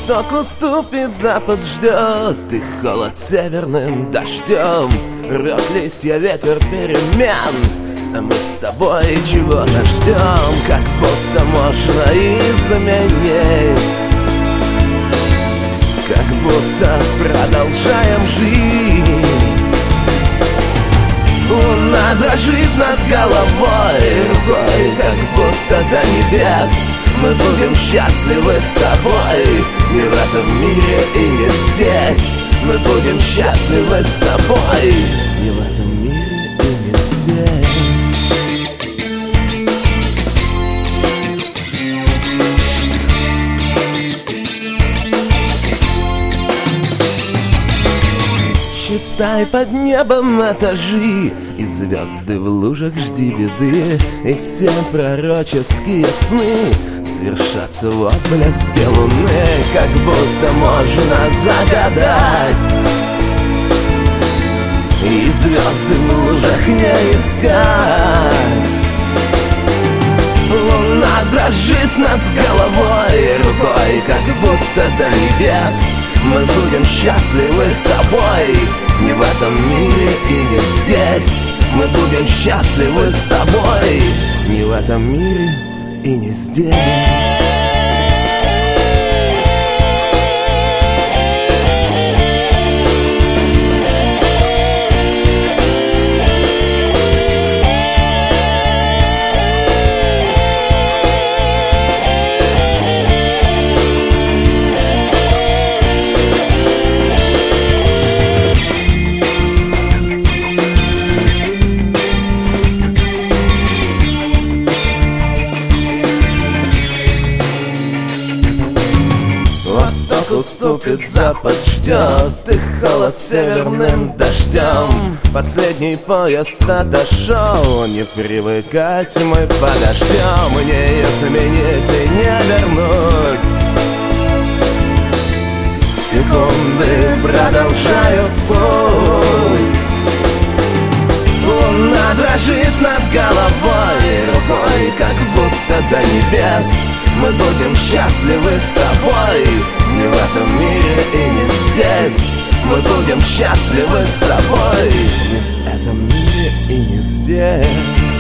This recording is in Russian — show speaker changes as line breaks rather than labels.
Восток уступит, запад ждет, и холод северным дождем. Рвет листья ветер перемен, а мы с тобой чего-то ждем. Как будто можно изменить, как будто продолжаем жить. Луна дрожит над головой, рукой, как будто до небес. Мы будем счастливы с тобой, не в этом мире и не здесь. Мы будем счастливы с тобой, не в этом мире и не здесь. Считай под небом этажи, и звезды в лужах жди беды, и все пророческие сны свершатся в отблеске луны. Как будто можно загадать и звезды в лужах не искать. Луна дрожит над головой, рукой, как будто до небес. Мы будем счастливы с тобой, не в этом мире и не здесь. Мы будем счастливы с тобой, не в этом мире и не здесь. Восток уступит, запад ждет, и холод северным дождем. Последний поезд отошел, не привыкать мы подождем. Не изменить и не вернуть, секунды продолжают путь. Луна дрожит над головой, рукой, как будто до небес. Мы будем счастливы с тобой, не в этом мире и не здесь. Мы будем счастливы с тобой, не в этом мире и не здесь.